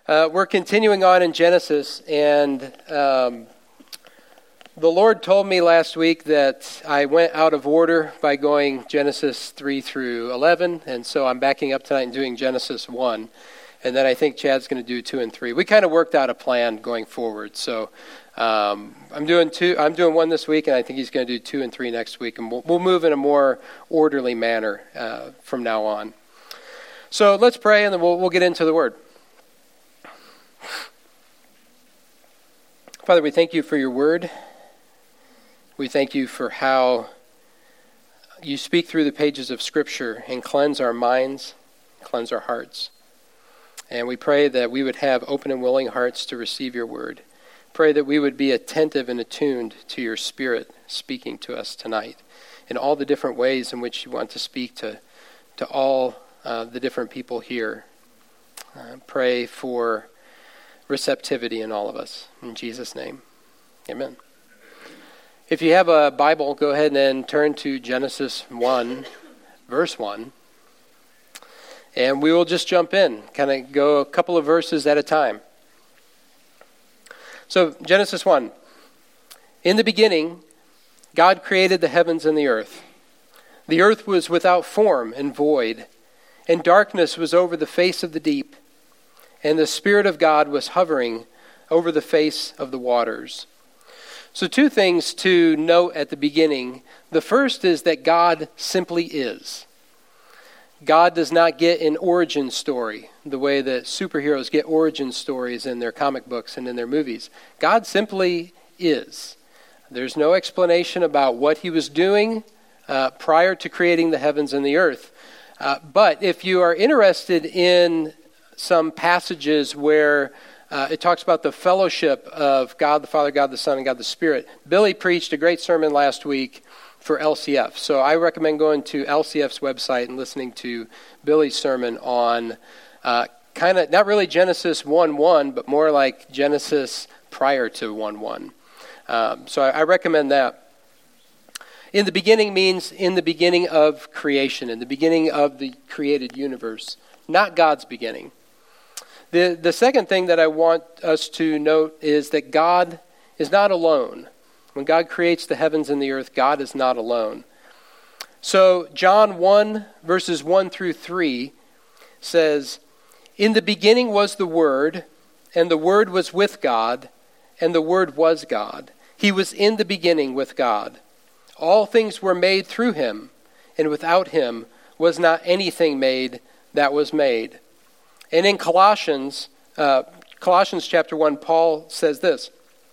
We're continuing on in Genesis, and the Lord told me last week that I went out of order by going Genesis 3 through 11, and so I'm backing up tonight and doing Genesis 1, and then I think Chad's going to do 2 and 3. We kind of worked out a plan going forward, so I'm doing 1 this week, and I think he's going to do 2 and 3 next week, and we'll move in a more orderly manner from now on. So let's pray, and then we'll get into the Word. Father, we thank you for your word. We thank you for how you speak through the pages of Scripture and cleanse our minds, cleanse our hearts. And we pray that we would have open and willing hearts to receive your word. Pray that we would be attentive and attuned to your Spirit speaking to us tonight in all the different ways in which you want to speak to all the different people here. Pray for receptivity in all of us. In Jesus' name, amen. If you have a Bible, go ahead and turn to Genesis 1, verse 1. And we will just jump in, kind of go a couple of verses at a time. So, Genesis 1. In the beginning, God created the heavens and the earth. The earth was without form and void, and darkness was over the face of the deep. And the Spirit of God was hovering over the face of the waters. So 2 things to note at the beginning. The first is that God simply is. God does not get an origin story the way that superheroes get origin stories in their comic books and in their movies. God simply is. There's no explanation about what he was doing prior to creating the heavens and the earth. But if you are interested in some passages where it talks about the fellowship of God the Father, God the Son, and God the Spirit. Billy preached a great sermon last week for LCF. So I recommend going to LCF's website and listening to Billy's sermon on kind of, not really Genesis 1:1, but more like Genesis prior to 1:1. So I recommend that. In the beginning means in the beginning of creation, in the beginning of the created universe, not God's beginning. The second thing that I want us to note is that God is not alone. When God creates the heavens and the earth, God is not alone. So John 1, verses 1 through 3 says, "In the beginning was the Word, and the Word was with God, and the Word was God. He was in the beginning with God. All things were made through him, and without him was not anything made that was made." And in Colossians chapter 1, Paul says this,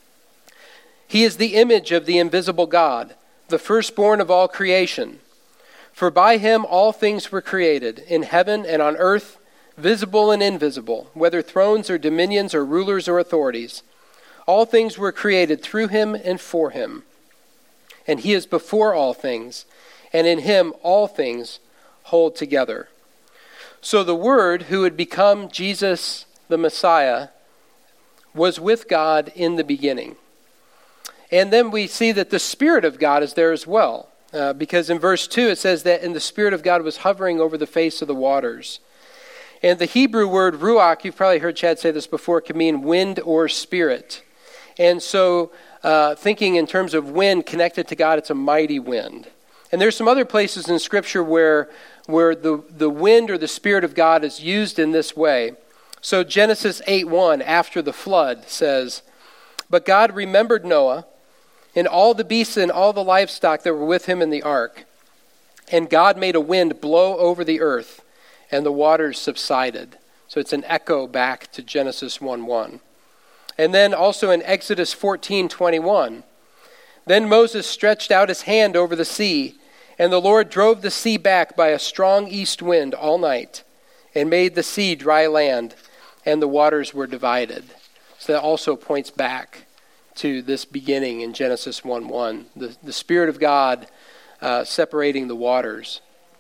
"He is the image of the invisible God, the firstborn of all creation. For by him all things were created, in heaven and on earth, visible and invisible, whether thrones or dominions or rulers or authorities. All things were created through him and for him. And he is before all things, and in him all things hold together." So the Word, who had become Jesus the Messiah, was with God in the beginning. And then we see that the Spirit of God is there as well. Because in verse 2 it says that the Spirit of God was hovering over the face of the waters. And the Hebrew word ruach, you've probably heard Chad say this before, can mean wind or spirit. And so thinking in terms of wind connected to God, it's a mighty wind. And there's some other places in Scripture where the wind or the Spirit of God is used in this way. So Genesis 8:1, after the flood, says, "But God remembered Noah and all the beasts and all the livestock that were with him in the ark. And God made a wind blow over the earth, and the waters subsided." So it's an echo back to Genesis 1:1. And then also in Exodus 14:21, "Then Moses stretched out his hand over the sea, and the Lord drove the sea back by a strong east wind all night, and made the sea dry land, and the waters were divided." So that also points back to this beginning in Genesis 1:1, the Spirit of God separating the waters.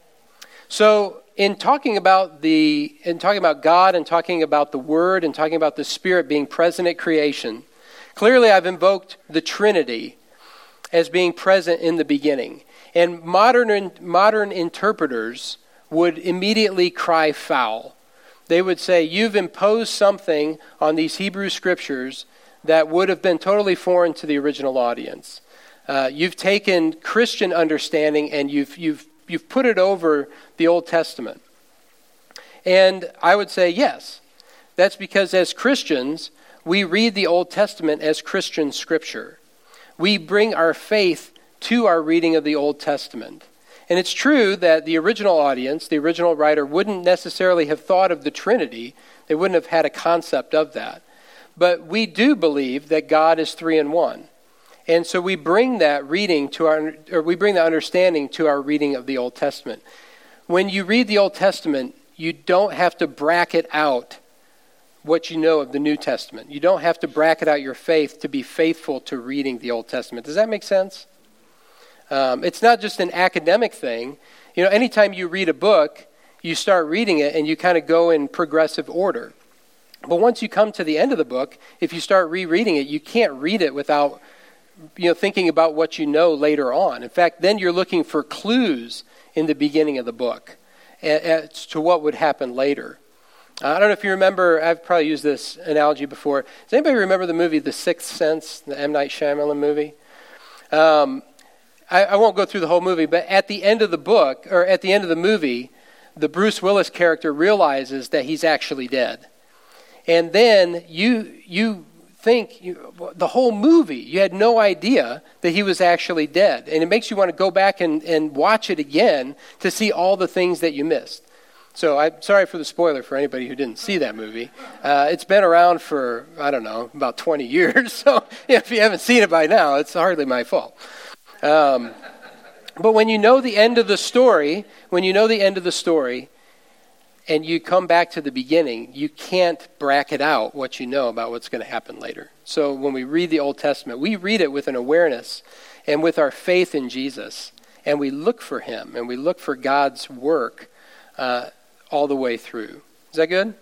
So in talking about God and talking about the Word and talking about the Spirit being present at creation, clearly I've invoked the Trinity as being present in the beginning. And modern interpreters would immediately cry foul They would say, you've imposed something on these Hebrew scriptures that would have been totally foreign to the original audience. You've taken Christian understanding and you've put it over the Old Testament. And I would say yes. That's because as Christians, we read the Old Testament as Christian scripture. We bring our faith to our reading of the Old Testament. And it's true that the original audience, the original writer, wouldn't necessarily have thought of the Trinity. They wouldn't have had a concept of that. But we do believe that God is 3 in 1. And so we bring that reading we bring that understanding to our reading of the Old Testament. When you read the Old Testament, you don't have to bracket out what you know of the New Testament. You don't have to bracket out your faith to be faithful to reading the Old Testament. Does that make sense? It's not just an academic thing. Anytime you read a book, you start reading it and you kind of go in progressive order. But once you come to the end of the book, if you start rereading it, you can't read it without thinking about what you know later on. In fact, then you're looking for clues in the beginning of the book as to what would happen later. I don't know if you remember, I've probably used this analogy before. Does anybody remember the movie The Sixth Sense, the M. Night Shyamalan movie? I won't go through the whole movie, but at the end of the book, or at the end of the movie, the Bruce Willis character realizes that he's actually dead. And then you think, the whole movie, you had no idea that he was actually dead. And it makes you want to go back and watch it again to see all the things that you missed. So I'm sorry for the spoiler for anybody who didn't see that movie. It's been around for, about 20 years. So if you haven't seen it by now, it's hardly my fault. But when you know the end of the story, and you come back to the beginning, you can't bracket out what you know about what's going to happen later. So when we read the Old Testament, we read it with an awareness and with our faith in Jesus. And we look for him, and we look for God's work all the way through. Is that good?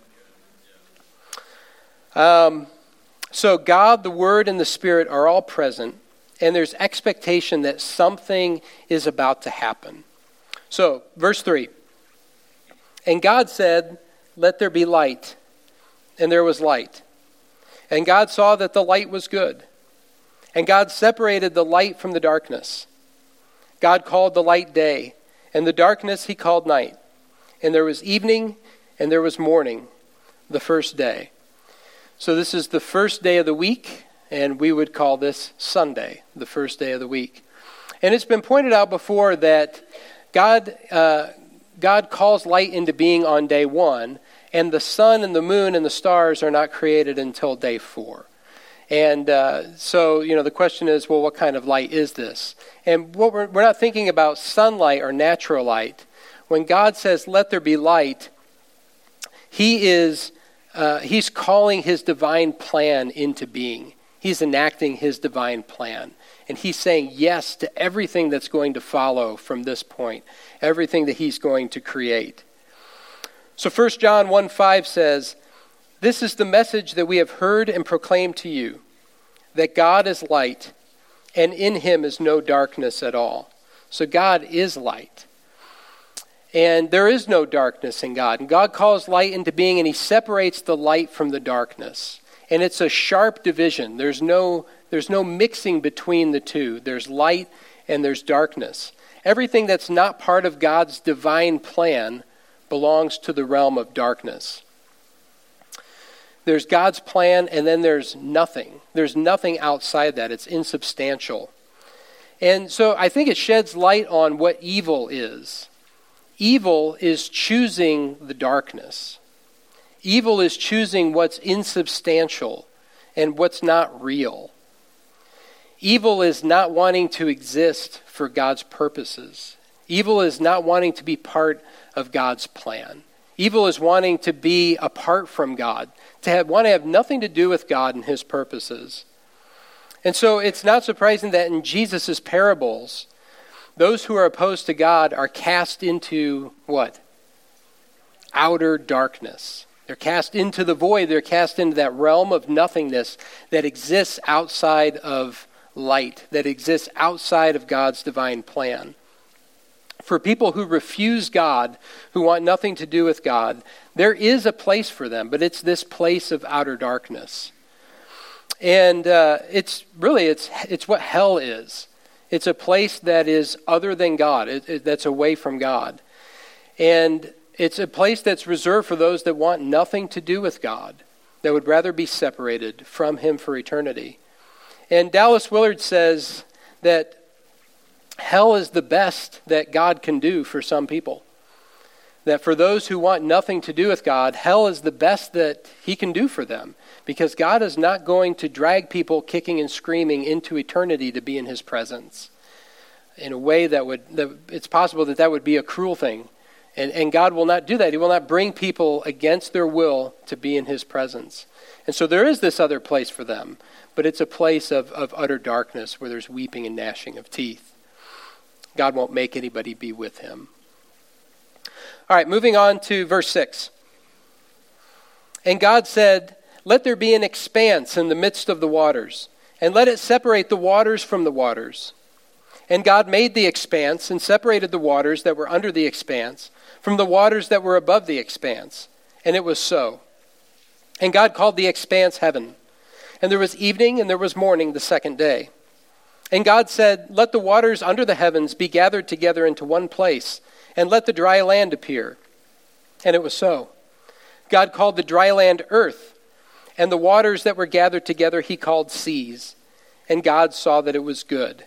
So God, the Word, and the Spirit are all present, and there's expectation that something is about to happen. So, verse 3. And God said, "Let there be light." And there was light. And God saw that the light was good. And God separated the light from the darkness. God called the light day, and the darkness he called night. And there was evening, and there was morning, the first day. So this is the first day of the week, and we would call this Sunday, the first day of the week. And it's been pointed out before that God calls light into being on day 1, and the sun and the moon and the stars are not created until day 4. And so the question is, well, what kind of light is this? And what we're not thinking about sunlight or natural light. When God says, "Let there be light," he's calling his divine plan into being. He's enacting his divine plan. And he's saying yes to everything that's going to follow from this point, everything that he's going to create. So 1 John 1:5 says, "This is the message that we have heard and proclaimed to you, that God is light, and in him is no darkness at all." So God is light. And there is no darkness in God. And God calls light into being, and he separates the light from the darkness. And it's a sharp division. There's no mixing between the two. There's light and there's darkness. Everything that's not part of God's divine plan belongs to the realm of darkness. There's God's plan, and then there's nothing. There's nothing outside that. It's insubstantial. And so I think it sheds light on what evil is. Evil is choosing the darkness. Evil is choosing what's insubstantial and what's not real. Evil is not wanting to exist for God's purposes. Evil is not wanting to be part of God's plan. Evil is wanting to be apart from God, want to have nothing to do with God and his purposes. And so it's not surprising that in Jesus' parables, those who are opposed to God are cast into what? Outer darkness. They're cast into the void. They're cast into that realm of nothingness that exists outside of light, that exists outside of God's divine plan. For people who refuse God, who want nothing to do with God, there is a place for them, but it's this place of outer darkness. And it's what hell is. It's a place that is other than God, that's away from God. And it's a place that's reserved for those that want nothing to do with God, that would rather be separated from him for eternity. And Dallas Willard says that hell is the best that God can do for some people. That for those who want nothing to do with God, hell is the best that he can do for them. Because God is not going to drag people kicking and screaming into eternity to be in his presence. In a way that it's possible that would be a cruel thing. And God will not do that. He will not bring people against their will to be in his presence. And so there is this other place for them. But it's a place of utter darkness where there's weeping and gnashing of teeth. God won't make anybody be with him. All right, moving on to verse 6. And God said, "Let there be an expanse in the midst of the waters, and let it separate the waters from the waters." And God made the expanse and separated the waters that were under the expanse from the waters that were above the expanse. And it was so. And God called the expanse heaven. And there was evening and there was morning the second day. And God said, "Let the waters under the heavens be gathered together into one place, and let the dry land appear." And it was so. God called the dry land earth, and the waters that were gathered together he called seas. And God saw that it was good.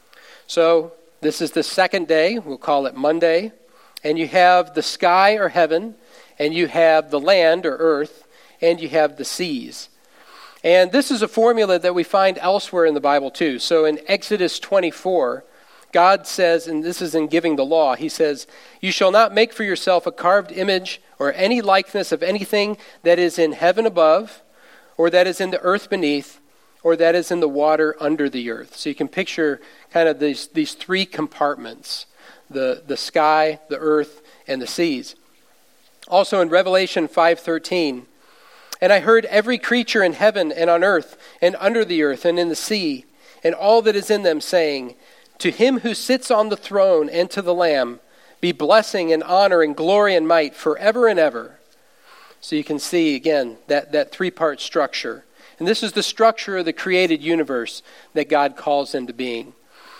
So this is the second day, we'll call it Monday, and you have the sky or heaven, and you have the land or earth, and you have the seas. And this is a formula that we find elsewhere in the Bible too. So in Exodus 24, God says, and this is in giving the law, he says, "You shall not make for yourself a carved image or any likeness of anything that is in heaven above, or that is in the earth beneath, or that is in the water under the earth." So you can picture kind of these three compartments, the sky, the earth, and the seas. Also in Revelation 5:13, "And I heard every creature in heaven and on earth and under the earth and in the sea, and all that is in them, saying, 'To him who sits on the throne and to the Lamb be blessing and honor and glory and might forever and ever.'" So you can see, again, that three-part structure. And this is the structure of the created universe that God calls into being.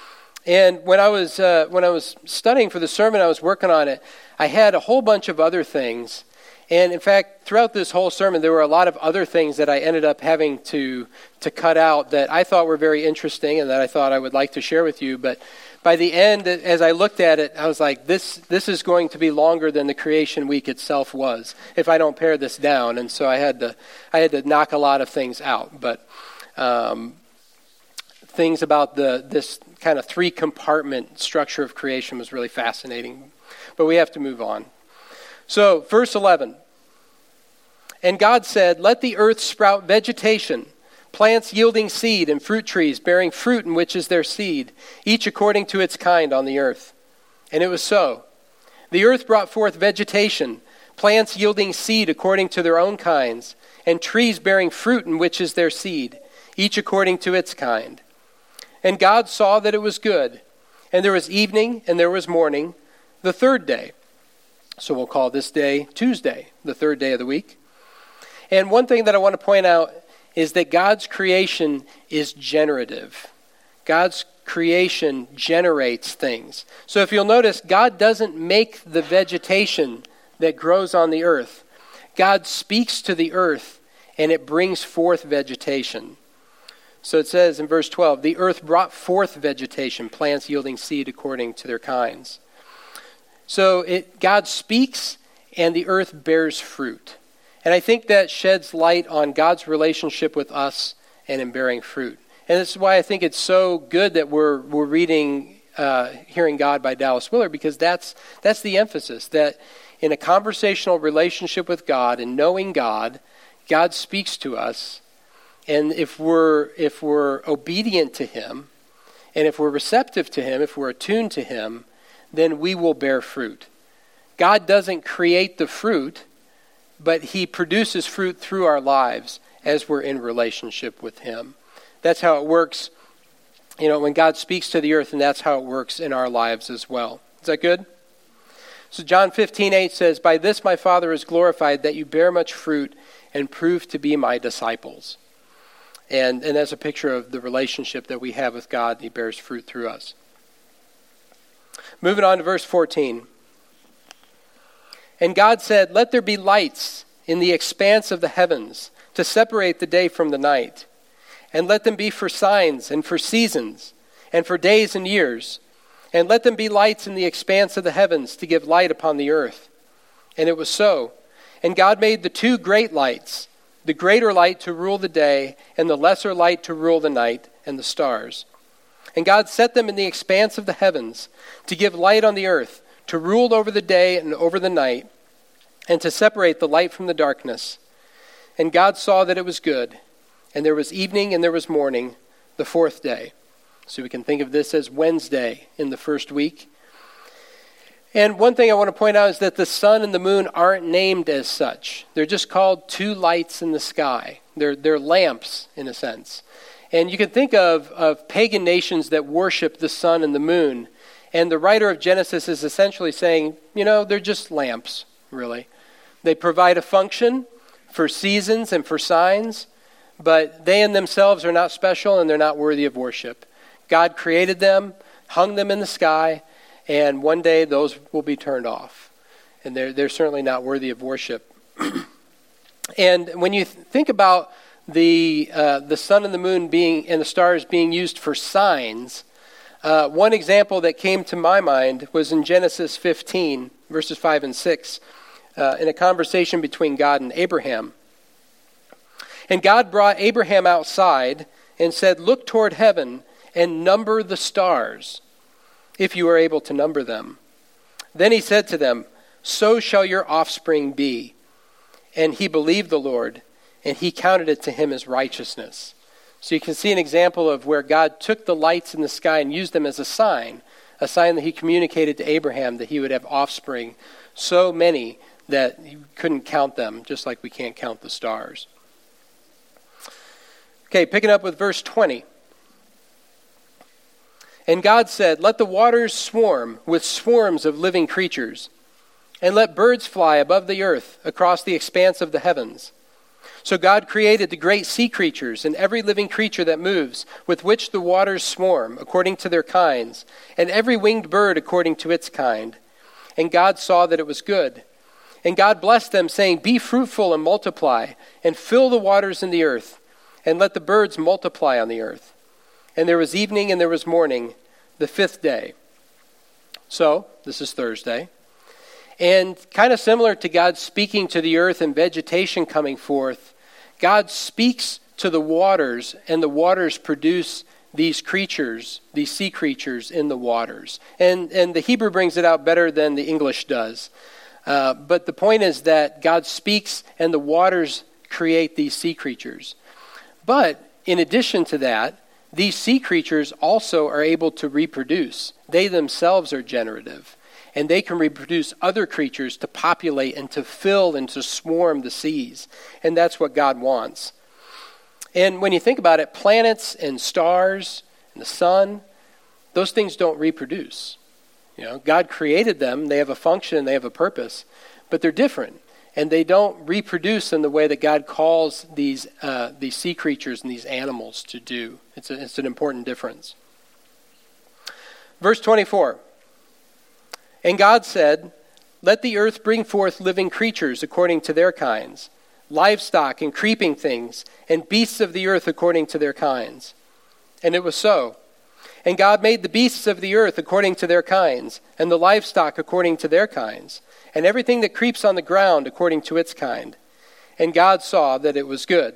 And when I was studying for the sermon, I was working on it, I had a whole bunch of other things. And in fact, throughout this whole sermon, there were a lot of other things that I ended up having to cut out that I thought were very interesting and that I thought I would like to share with you. But by the end, as I looked at it, I was like, this is going to be longer than the creation week itself was if I don't pare this down. And so I had to knock a lot of things out. But things about this kind of three-compartment structure of creation was really fascinating. But we have to move on. So, verse 11. "And God said, 'Let the earth sprout vegetation, plants yielding seed, and fruit trees bearing fruit in which is their seed, each according to its kind on the earth.' And it was so. The earth brought forth vegetation, plants yielding seed according to their own kinds, and trees bearing fruit in which is their seed, each according to its kind. And God saw that it was good. And there was evening and there was morning, the third day." So we'll call this day Tuesday, the third day of the week. And one thing that I want to point out is that God's creation is generative. God's creation generates things. So if you'll notice, God doesn't make the vegetation that grows on the earth. God speaks to the earth and it brings forth vegetation. So it says in verse 12, "The earth brought forth vegetation, plants yielding seed according to their kinds." So God speaks and the earth bears fruit. And I think that sheds light on God's relationship with us and in bearing fruit. And this is why I think it's so good that we're reading Hearing God by Dallas Willard, because that's the emphasis, that in a conversational relationship with God and knowing God, God speaks to us. And if we're obedient to him, and if we're receptive to him, if we're attuned to him, then we will bear fruit. God doesn't create the fruit, but he produces fruit through our lives as we're in relationship with him. That's how it works, when God speaks to the earth, and that's how it works in our lives as well. Is that good? So John 15:8 says, "By this my Father is glorified, that you bear much fruit and prove to be my disciples." And that's a picture of the relationship that we have with God. He bears fruit through us. Moving on to verse 14. "And God said, 'Let there be lights in the expanse of the heavens to separate the day from the night. And let them be for signs and for seasons and for days and years. And let them be lights in the expanse of the heavens to give light upon the earth.' And it was so. And God made the two great lights, the greater light to rule the day and the lesser light to rule the night, and the stars. And God set them in the expanse of the heavens to give light on the earth, to rule over the day and over the night, and to separate the light from the darkness. And God saw that it was good. And there was evening and there was morning, the fourth day." So we can think of this as Wednesday in the first week. And one thing I want to point out is that the sun and the moon aren't named as such. They're just called two lights in the sky. They're lamps, in a sense. And you can think of pagan nations that worship the sun and the moon. And the writer of Genesis is essentially saying, they're just lamps, really. They provide a function for seasons and for signs, but they in themselves are not special and they're not worthy of worship. God created them, hung them in the sky, and one day those will be turned off. And they're certainly not worthy of worship. And when you think about the sun and the moon and the stars being used for signs, one example that came to my mind was in Genesis 15, verses 5 and 6, in a conversation between God and Abraham. "And God brought Abraham outside and said, 'Look toward heaven and number the stars, if you are able to number them.' Then he said to them, 'So shall your offspring be.' And he believed the Lord, and he counted it to him as righteousness." So you can see an example of where God took the lights in the sky and used them as a sign that he communicated to Abraham that he would have offspring, so many that he couldn't count them, just like we can't count the stars. Okay, picking up with verse 20. "And God said, 'Let the waters swarm with swarms of living creatures, and let birds fly above the earth across the expanse of the heavens.' So God created the great sea creatures and every living creature that moves, with which the waters swarm, according to their kinds, and every winged bird according to its kind. And God saw that it was good. And God blessed them, saying, 'Be fruitful and multiply, and fill the waters in the earth, and let the birds multiply on the earth.' And there was evening and there was morning, the fifth day." So, this is Thursday. And kind of similar to God speaking to the earth and vegetation coming forth, God speaks to the waters, and the waters produce these creatures, these sea creatures in the waters. And the Hebrew brings it out better than the English does. But the point is that God speaks and the waters create these sea creatures. But in addition to that, these sea creatures also are able to reproduce. They themselves are generative. And they can reproduce other creatures to populate and to fill and to swarm the seas. And that's what God wants. And when you think about it, planets and stars and the sun, those things don't reproduce. God created them. They have a function. They have a purpose. But they're different. And they don't reproduce in the way that God calls these sea creatures and these animals to do. It's an important difference. Verse 24. "And God said, 'Let the earth bring forth living creatures according to their kinds, livestock and creeping things, and beasts of the earth according to their kinds.' And it was so. And God made the beasts of the earth according to their kinds, and the livestock according to their kinds, and everything that creeps on the ground according to its kind. And God saw that it was good."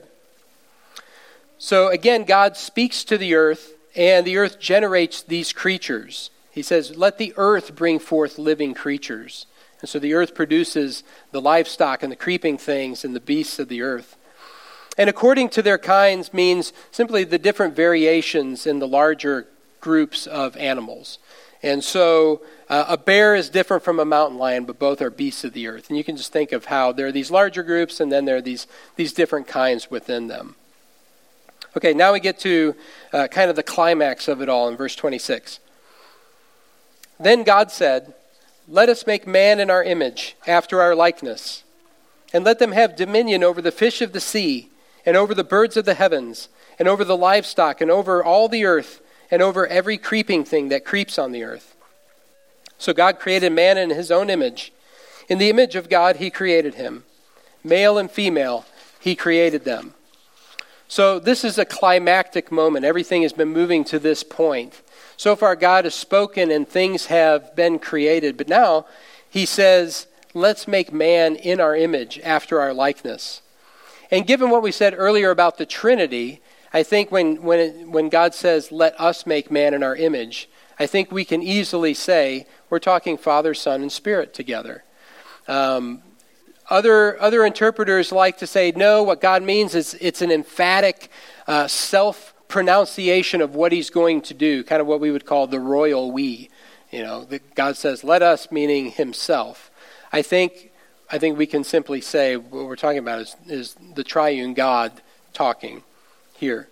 So again, God speaks to the earth, and the earth generates these creatures. He says, "Let the earth bring forth living creatures." And so the earth produces the livestock and the creeping things and the beasts of the earth. And according to their kinds means simply the different variations in the larger groups of animals. And so a bear is different from a mountain lion, but both are beasts of the earth. And you can just think of how there are these larger groups and then there are these different kinds within them. Okay, now we get to kind of the climax of it all in verse 26. Then God said, "Let us make man in our image, after our likeness, and let them have dominion over the fish of the sea, and over the birds of the heavens, and over the livestock, and over all the earth, and over every creeping thing that creeps on the earth." So God created man in his own image. In the image of God he created him. Male and female he created them. So this is a climactic moment. Everything has been moving to this point. So far God has spoken and things have been created. But now he says, let's make man in our image, after our likeness. And given what we said earlier about the Trinity, I think when God says, let us make man in our image, I think we can easily say we're talking Father, Son, and Spirit together. Other interpreters like to say, no, what God means is it's an emphatic self-pronunciation of what he's going to do, kind of what we would call the royal we. That God says, let us, meaning himself. I think we can simply say what we're talking about is the triune God talking here.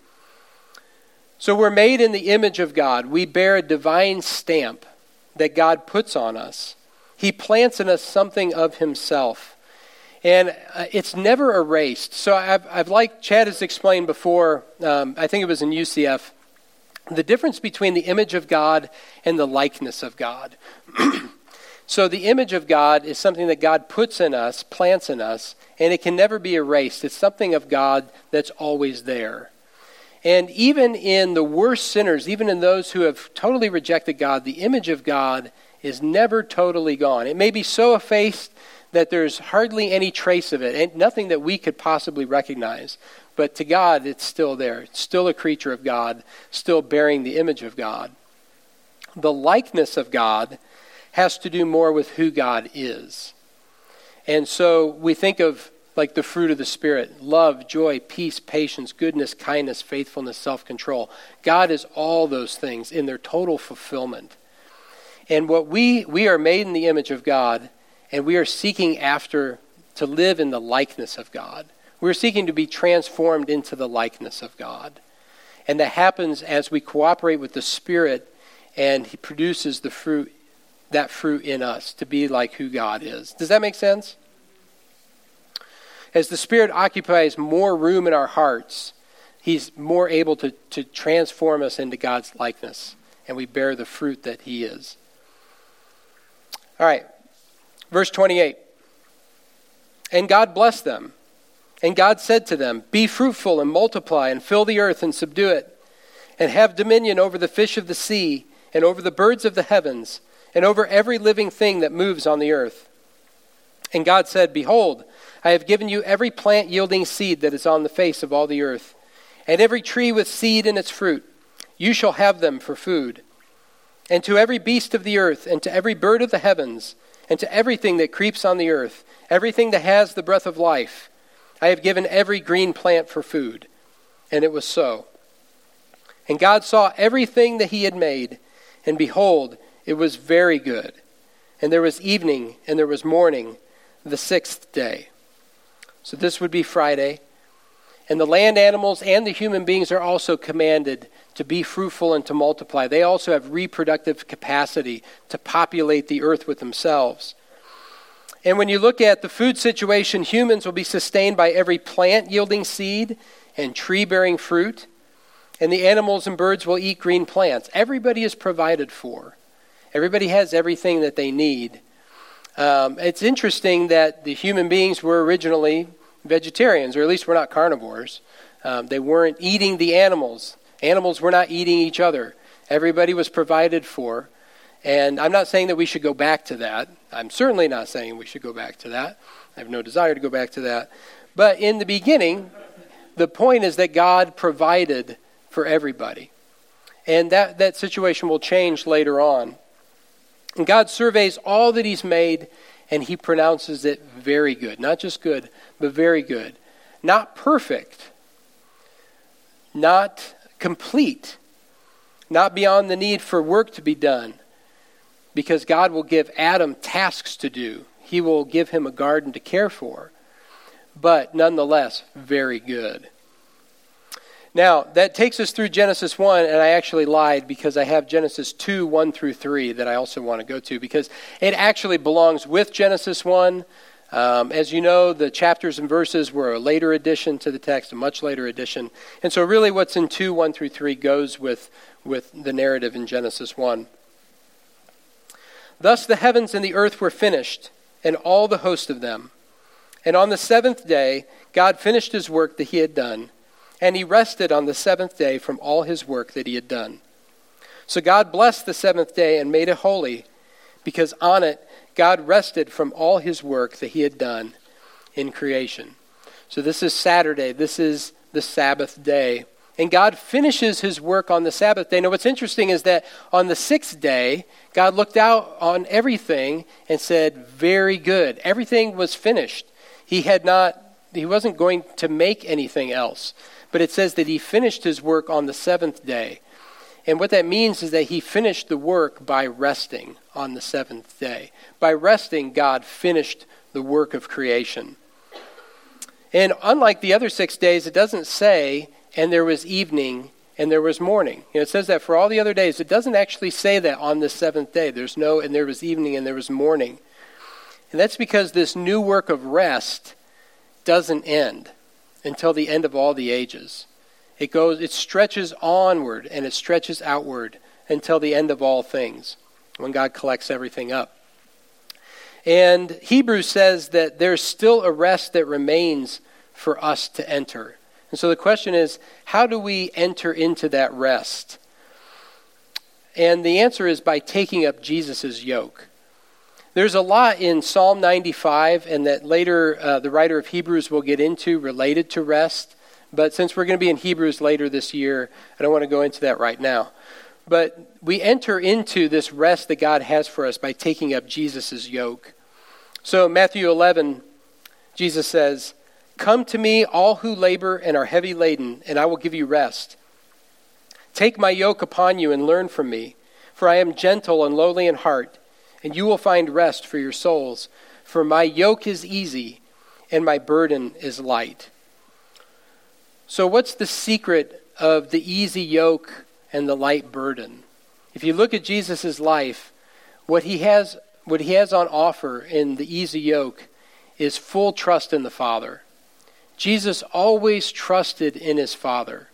So we're made in the image of God. We bear a divine stamp that God puts on us. He plants in us something of himself. And it's never erased. So I've like Chad has explained before, I think it was in UCF, the difference between the image of God and the likeness of God. So the image of God is something that God puts in us, plants in us, and it can never be erased. It's something of God that's always there. And even in the worst sinners, even in those who have totally rejected God, the image of God is never totally gone. It may be so effaced that there's hardly any trace of it, and nothing that we could possibly recognize. But to God, it's still there. It's still a creature of God, still bearing the image of God. The likeness of God has to do more with who God is. And so we think of like the fruit of the Spirit: love, joy, peace, patience, goodness, kindness, faithfulness, self-control. God is all those things in their total fulfillment. And what we are made in the image of God, and we are seeking after to live in the likeness of God. We're seeking to be transformed into the likeness of God. And that happens as we cooperate with the Spirit, and he produces that fruit in us to be like who God is. Does that make sense? As the Spirit occupies more room in our hearts, he's more able to transform us into God's likeness, and we bear the fruit that he is. All right, verse 28. And God blessed them. And God said to them, "Be fruitful and multiply and fill the earth and subdue it, and have dominion over the fish of the sea and over the birds of the heavens and over every living thing that moves on the earth." And God said, "Behold, I have given you every plant yielding seed that is on the face of all the earth, and every tree with seed in its fruit. You shall have them for food. And to every beast of the earth, and to every bird of the heavens, and to everything that creeps on the earth, everything that has the breath of life, I have given every green plant for food." And it was so. And God saw everything that he had made, and behold, it was very good. And there was evening, and there was morning, the sixth day. So this would be Friday. And the land animals and the human beings are also commanded to be fruitful and to multiply. They also have reproductive capacity to populate the earth with themselves. And when you look at the food situation, humans will be sustained by every plant yielding seed and tree bearing fruit. And the animals and birds will eat green plants. Everybody is provided for. Everybody has everything that they need. It's interesting that the human beings were originally vegetarians, or at least were not carnivores. They weren't eating the animals. Animals were not eating each other. Everybody was provided for. And I'm not saying that we should go back to that. I'm certainly not saying we should go back to that. I have no desire to go back to that. But in the beginning, the point is that God provided for everybody. And that situation will change later on. And God surveys all that he's made, and he pronounces it very good. Not just good, but very good. Not perfect. Not complete. Not beyond the need for work to be done. Because God will give Adam tasks to do. He will give him a garden to care for. But nonetheless, very good. Now, that takes us through Genesis 1, and I actually lied because I have Genesis 2, 1 through 3 that I also want to go to because it actually belongs with Genesis 1. As you know, the chapters and verses were a later addition to the text, a much later addition. And so really what's in 2, 1 through 3 goes with the narrative in Genesis 1. Thus the heavens and the earth were finished, and all the host of them. And on the seventh day, God finished his work that he had done, and he rested on the seventh day from all his work that he had done. So God blessed the seventh day and made it holy, because on it God rested from all his work that he had done in creation. So this is Saturday. This is the Sabbath day. And God finishes his work on the Sabbath day. Now what's interesting is that on the sixth day, God looked out on everything and said, very good. Everything was finished. He wasn't going to make anything else. But it says that he finished his work on the seventh day. And what that means is that he finished the work by resting on the seventh day. By resting, God finished the work of creation. And unlike the other 6 days, it doesn't say, and there was evening and there was morning. It says that for all the other days. It doesn't actually say that on the seventh day. There's no, and there was evening and there was morning. And that's because this new work of rest doesn't end until the end of all the ages. It stretches onward and it stretches outward until the end of all things, when God collects everything up. And Hebrews says that there's still a rest that remains for us to enter. And so the question is, how do we enter into that rest? And the answer is by taking up Jesus' yoke. There's a lot in Psalm 95, and that later the writer of Hebrews will get into related to rest. But since we're going to be in Hebrews later this year, I don't want to go into that right now. But we enter into this rest that God has for us by taking up Jesus' yoke. So Matthew 11, Jesus says, "Come to me, all who labor and are heavy laden, and I will give you rest. Take my yoke upon you and learn from me, for I am gentle and lowly in heart, and you will find rest for your souls. For my yoke is easy and my burden is light." So what's the secret of the easy yoke and the light burden? If you look at Jesus' life, what he has on offer in the easy yoke is full trust in the Father. Jesus always trusted in his Father.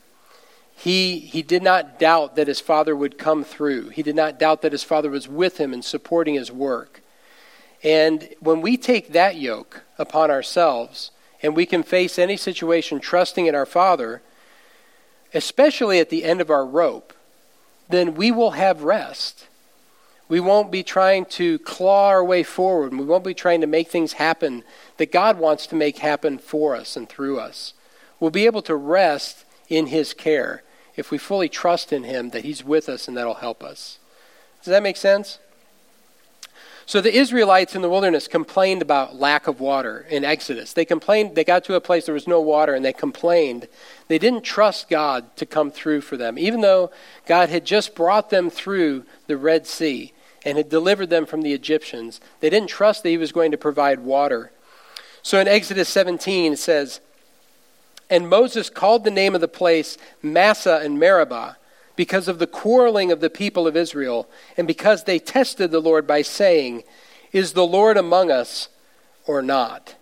He did not doubt that his Father would come through. He did not doubt that his Father was with him and supporting his work. And when we take that yoke upon ourselves, and we can face any situation trusting in our Father, especially at the end of our rope, then we will have rest. We won't be trying to claw our way forward. We won't be trying to make things happen that God wants to make happen for us and through us. We'll be able to rest in his care if we fully trust in him that he's with us and that'll help us. Does that make sense? So the Israelites in the wilderness complained about lack of water in Exodus. They complained, they got to a place there was no water and they complained. They didn't trust God to come through for them, even though God had just brought them through the Red Sea and had delivered them from the Egyptians. They didn't trust that he was going to provide water. So in Exodus 17 it says, "And Moses called the name of the place Massah and Meribah, because of the quarreling of the people of Israel, and because they tested the Lord by saying, 'Is the Lord among us or not?'"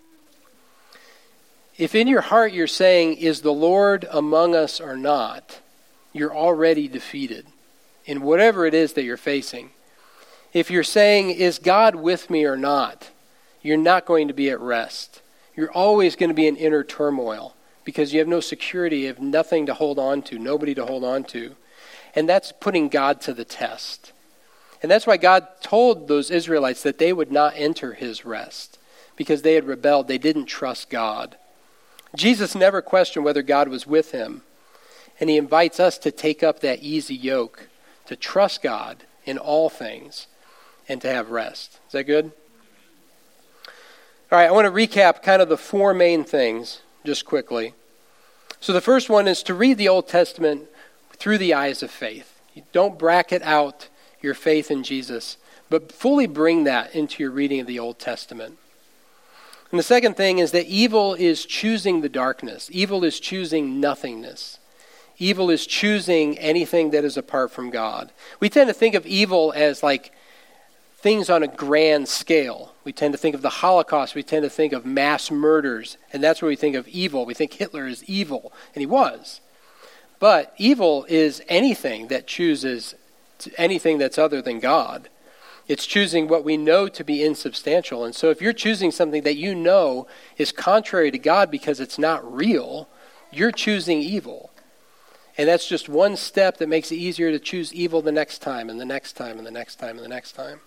If in your heart you're saying, "Is the Lord among us or not?" you're already defeated in whatever it is that you're facing. If you're saying, "Is God with me or not?" you're not going to be at rest. You're always going to be in inner turmoil because you have no security, you have nothing to hold on to, nobody to hold on to. And that's putting God to the test. And that's why God told those Israelites that they would not enter his rest, because they had rebelled. They didn't trust God. Jesus never questioned whether God was with him. And he invites us to take up that easy yoke, to trust God in all things, and to have rest. Is that good? All right, I want to recap kind of the four main things just quickly. So the first one is to read the Old Testament through the eyes of faith. You don't bracket out your faith in Jesus, but fully bring that into your reading of the Old Testament. And the second thing is that evil is choosing the darkness. Evil is choosing nothingness. Evil is choosing anything that is apart from God. We tend to think of evil as like things on a grand scale. We tend to think of the Holocaust. We tend to think of mass murders. And that's where we think of evil. We think Hitler is evil. And he was. But evil is anything that chooses anything that's other than God. It's choosing what we know to be insubstantial. And so if you're choosing something that you know is contrary to God because it's not real, you're choosing evil. And that's just one step that makes it easier to choose evil the next time and the next time and the next time and the next time.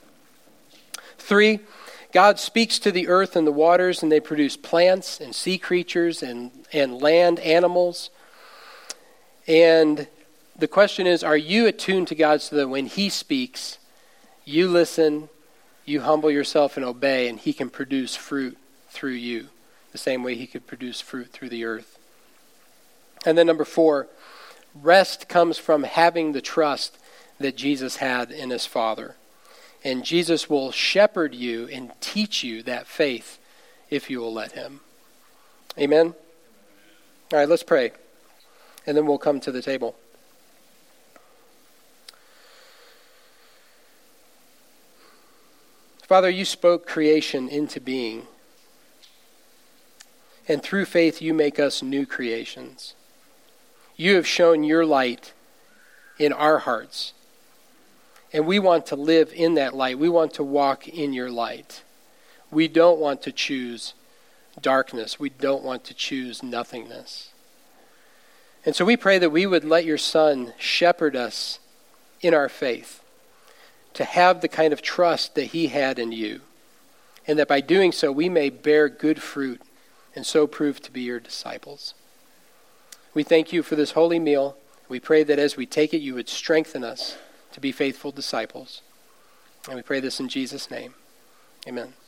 3, God speaks to the earth and the waters, and they produce plants and sea creatures and land animals. And the question is, are you attuned to God so that when he speaks, you listen, you humble yourself and obey, and he can produce fruit through you, the same way he could produce fruit through the earth. And then number 4, rest comes from having the trust that Jesus had in his Father. And Jesus will shepherd you and teach you that faith if you will let him. Amen? All right, let's pray. And then we'll come to the table. Father, you spoke creation into being. And through faith, you make us new creations. You have shown your light in our hearts. And we want to live in that light. We want to walk in your light. We don't want to choose darkness. We don't want to choose nothingness. And so we pray that we would let your Son shepherd us in our faith, to have the kind of trust that he had in you, and that by doing so we may bear good fruit and so prove to be your disciples. We thank you for this holy meal. We pray that as we take it, you would strengthen us to be faithful disciples. And we pray this in Jesus' name. Amen.